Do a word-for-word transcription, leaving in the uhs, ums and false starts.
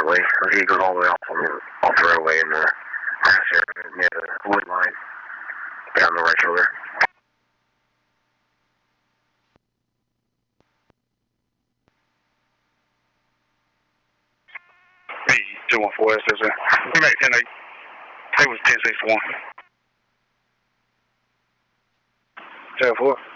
way. He goes all the way off, on the, off the roadway in the grass area near the wood line. Down the right shoulder. Hey, two one four S S A. We're back ten eight. Table ten six one. ten four.